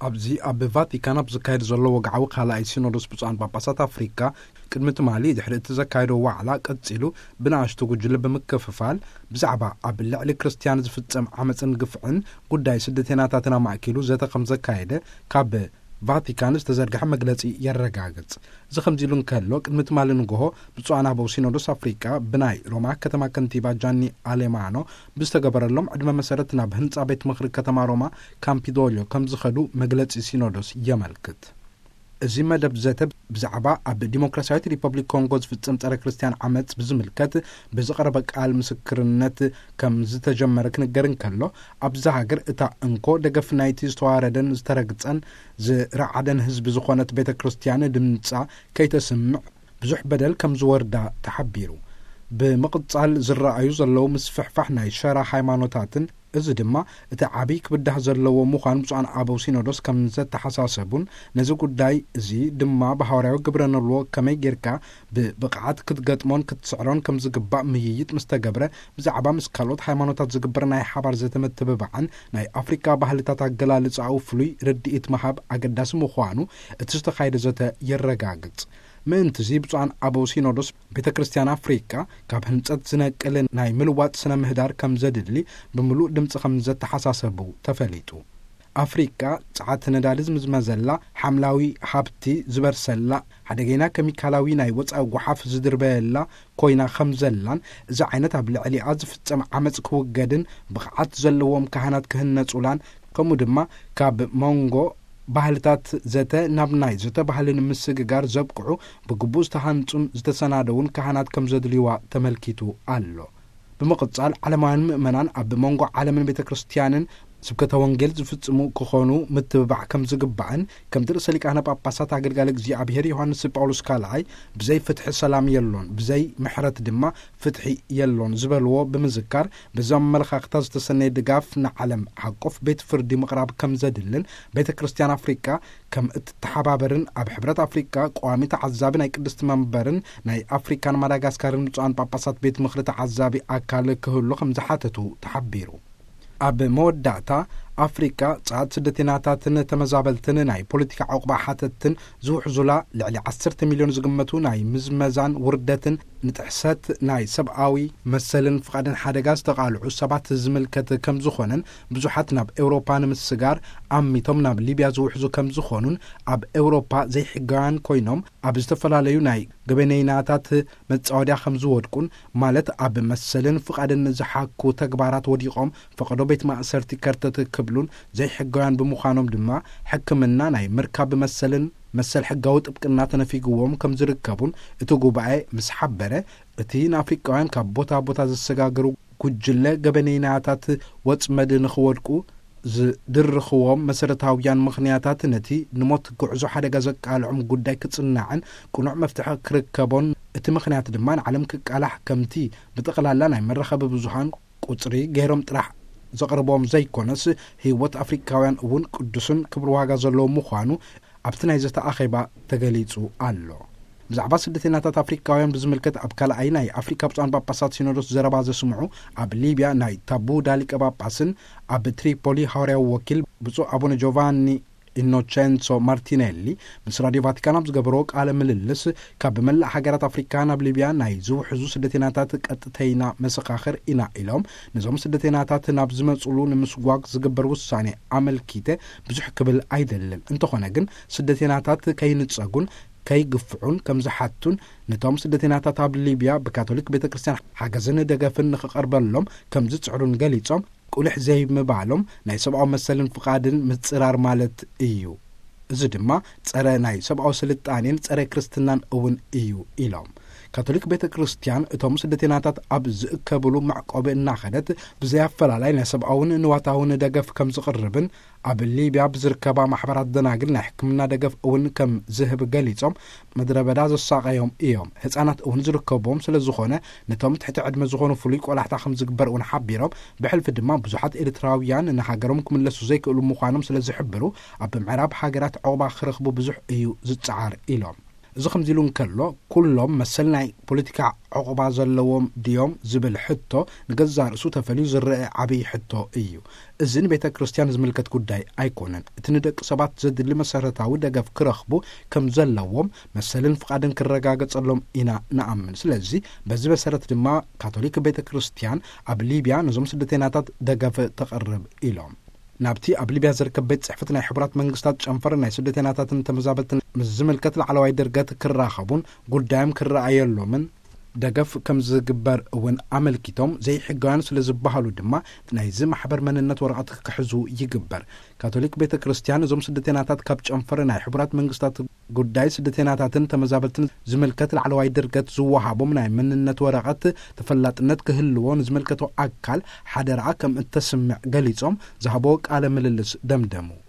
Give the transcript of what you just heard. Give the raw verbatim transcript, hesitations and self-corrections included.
أبزي أب فاتيكان بزكاير زلو وقعو خالاي سينودوس بصان باباسات أفريكا قدمت مالي دحر تزكايرو وعلا قدسيلو بناشتو قجل بمكففال بزعبا أب اللعلي كريستيان زفتسم عمسن قفعن قداي سدتيناتاتنا معكيلو زيتا خمزكايدة كاب فاتيكان استزرقح مقلسي يرقاقت زخمزيلون كالو قدمت مالي نقوهو بصان أبو سينودوس أفريكا بناي روما كتما كنتيبا جاني أليمانو بستقبر اللهم عدما مسارتنا بهنت عبيت مخرج كتما روما كامبيدوليو كم زخدو مقلسي سينودوس يملكت زي ما دبزت بزعبا أب ديمقراطية ريبابليك كونغو في تسمت كريستيان عمت بزملكت بزقربك آل مسكرنت كم زتجمرك نقرن كله أبزهاجر إتا إنكو دقف نايتي استواردن استرقتن ز رعدن هزب زخونت بيت كريستيان دمنتسا كي تسمع بزح بدل كم زوردا تحبيرو بمقطع زرعيو زلو مسفحفحنا يشارع حيمانوتاتن إذا دما تعبيك بده زلوا مخان بصان أبو سينودوس كم زت تحساسبون نزوج داي زي دما بحواريو قبرنا الو كم يجركا ببقعات كتقطمون كتسعرون كم زقبا ميت مستقبرة بزعبا مسكالوت حيمانوتات زقبرنا ناي حبار زيت متبعن ناي أفريقيا بحالتات جلال تعو فلوي ردي إتمحاب أقداس مخوانو تستخايد زت يرقاقت من تزيب عن أبو سينودوس بيت كريستيان أفريقيا كاب هنتت سنقل ناي ملوات سنة مهدار كم زدلي بملو دمت خمزة تحساسبو تفليتو أفريقيا تعات ندالزم زمزلا حملاوي حابتي زبرسلا حدقينا كميكالاوي ناي وطا وحاف زدربيلا كوينا خمزلان إذا عينتها بالعلي أزف تسمع عمز كوغدن بقعات زلوهم كهانات كهنة أولان كمو دما كاب مونغو ባህልታት ዘተ ናብናይ ዘተ ባህልን ምስግጋር ዘብቅዑ በግቡዝ ተሃንጹን ዝተሰናደውን ካህናት ከም ዘድልይዋ ተመልኪቱ አሎ በመቀጻል ዓለማውያን ምእመናን ኣብ መንጎ ዓለምን ቤተክርስቲያንን ስብከተ ወንጌል ዝፍጽሙ ክኾኑ ምትብባዕ ከም ዝግባዕን ከም ድርሰ ሊቃነ ጳጳሳት አገልጋሊ እግዚአብሔር ዮሐንስ ጳውሎስ ካልኣይ ብዘይ ፍትሒ ሰላም የሎን ብዘይ ምሕረት ድማ ፍትሒ የሎን ዝበልዎ ብምዝካር በዛም መልኻኽታ ዝተሰነየ ድጋፍ ንዓለም ሓቆፍ ቤት ፍርዲ ምቕራብ ከም ዘድልን ቤተ ክርስቲያን ኣፍሪካ ከም እትተሓባበርን ኣብ ሕብረት ኣፍሪካ ቋሚ ተዓዛቢ ናይ ቅድስት መንበርን ናይ ኣፍሪካን ማዳጋስካርን ብፁዓን ጳጳሳት ቤት ምኽሪ ተዓዛቢ ኣካል ክህሉ ከም ዝሓተቱ ተሓቢሩ أب مودعتا أفريقيا صعد سدتيناتاتن تمزابلتن ناي بوليتيكا عقبة حاتتن زوح زولا لعلي عشرة مليون زقمتو ناي مزمزان وردتن نتحسات ناي سبعاوي مثلا فقدن حدقاز تقالعو سبعة زملكت كم زخونن بزوحاتنا بأوروبا نمسسقار عميتهم ناب ليبيا زوح زو كم زخونن أب أوروبا زي حقان كوينوم أب استفلاليو ناي قبنيناتات متصعوديا خمزو ودكون مالت أب مثلا فقدن زحاكو تكبارات وديقوم فقدو بيت مأسرتي كرتت بلون زي حقان بمخانم دما حكمنا ناي مركب مثلا مثل حقاوت بقناتنا في قوم كم زركبون اتو قبعي مسحبره اتين افريقيان كبوتا بوتا زسغاغرو كجله غبنيناتات وصمد نخودكو ዝድርኽዎም መሰረታውያን ምኽንያታት ነቲ ንሞት ጉዕዞ ሓደጋ ዘቃልዑም ጉዳይ ክጽናዕን ቁኑዕ መፍትሒ ክርከቦን እቲ ምኽንያት ድማ ዓለም ክቃላሕ ከምቲ ብጠቕላላ ናይ መረኸቢ ብዙሃን ቁጽሪ ገይሮም ጥራሕ ዘቕርቦም ዘይኮነስ ህይወት አፍሪካውያን እውን ቅዱስን ክብር ዋጋ ዘለዎ ምዃኑ ኣብቲ ናይ ዘተ ኣኼባ ተገሊጹ ኣሎ ብዛዕባ ስደተኛታት አፍሪካውያን ብዝምልከት ኣብ ካልኣይ ናይ አፍሪካ ብፁዓን ጳጳሳት ሲኖዶስ ዘረባ ዘስምዑ ኣብ ሊብያ ናይ ታቡ ዳሊቀ ጳጳስን ኣብ ትሪፖሊ ሐዋርያው ወኪል ብፁዕ አቡነ ጆቫኒ ኢኖቼንሶ ማርቲኔሊ ምስ ራዲዮ ቫቲካን ኣብ ዝገበሮ ቃለ ምልልስ ካብ መላእ ሃገራት አፍሪካ ናብ ሊብያ ናይ ዝውሕዙ ስደተኛታት ቀጥተይና መሰኻኽር ኢና ኢሎም ነዞም ስደተኛታት ናብ ዝመጽሉ ንምስጓግ ዝግበር ውሳኔ ኣመልኪተ ብዙሕ ክብል ኣይደለም እንተኾነ ግን ስደተኛታት ከይንጸጉን ከይግፍዑን ከም ዝሓቱን ነቶም ስደተኛታት ኣብ ሊብያ ብካቶሊክ ቤተክርስቲያን ሓገዝን ደገፍን ንኽቐርበሎም ከም ዝጽዕሩን ገሊጾም ቁልሕ ዘይምባሎም ናይ ሰብኣዊ መሰልን ፍቃድን ምጽራር ማለት እዩ እዚ ድማ ጸረ ናይ ሰብኣዊ ስልጣኔን ጸረ ክርስትናን እውን እዩ ኢሎም ካቶሊክ ቤተክርስቲያን እቶም ስደተኛታት ኣብ ዝእከብሉ ማዕቆብ እናኸደት ብዘያፈላላይ ናይ ሰብኣውን ንዋታውን ደገፍ ከም ዝቕርብን ኣብ ሊብያ ብዝርከባ ማሕበራት ደናግል ናይ ሕክምና ደገፍ እውን ከም ዝህብ ገሊጾም መድረበዳ ዘሳቀዮም እዮም ህፃናት እውን ዝርከቦም ስለ ዝኾነ ነቶም ትሕቲ ዕድመ ዝኾኑ ፍሉይ ቆላሕታ ከም ዝግበር እውን ሓቢሮም ብሕልፊ ድማ ብዙሓት ኤርትራውያን ንሃገሮም ክምለሱ ዘይክእሉ ምዃኖም ስለ ዝሕብሩ ኣብ ምዕራብ ሃገራት ዕቑባ ክረኽቡ ብዙሕ እዩ ዝፀዓር ኢሎም እዚ ከምዚሉ እንከሎ ኩሎም መሰል ናይ ፖለቲካ ዕቁባ ዘለዎም ድዮም ዝብል ሕቶ ንገዛ ርእሱ ተፈልዩ ዝረአ ዓብይ ሕቶ እዩ። እዚ ንቤተ ክርስቲያን ዝምልከት ጉዳይ ኣይኮነን። እቲ ንደቂ ሰባት ዘድሊ መሰረታዊ ደገፍ ክረኽቡ ከም ዘለዎም መሰልን ፍቃድን ክረጋገጸሎም ኢና ንኣምን። ስለዚ በዚ መሰረት ድማ ካቶሊክ ቤተ ክርስቲያን ኣብ ሊብያ ነዞም ስደተኛታት ደገፍ ተቐርብ ኢሎም ናብቲ ኣብ ሊብያ ዝርከብ ቤት ጽሕፈት ናይ ሕቡራት መንግስታት ጨንፈር ናይ ስደተኛታትን ተመዛበልትን ምስ ዝምልከት ላዕለዋይ ደርገት ክራኸቡን ጉዳዮም ክረኣየሎምን ደገፍ ከም ዝግበር እውን ኣመልኪቶም ዘይሕጋውያን ስለ ዝበሃሉ ድማ ናይዚ ማሕበር መንነት ወረቐት ክሕዙ ይግበር። ካቶሊክ ቤተ ክርስቲያን እዞም ስደተኛታት ካብ ጨንፈር ናይ ሕቡራት መንግስታት ጉዳይ ስደተኛታትን ተመዛበልትን ዝምልከት ላዕለዋይ ደርገት ዝወሃቦም ናይ መንነት ወረቐት ተፈላጥነት ክህልዎን ዝምልከቶ ኣካል ሓደራ ከም እተስምዕ ገሊጾም ዝሃቦ ቃለ ምልልስ ደምደሙ።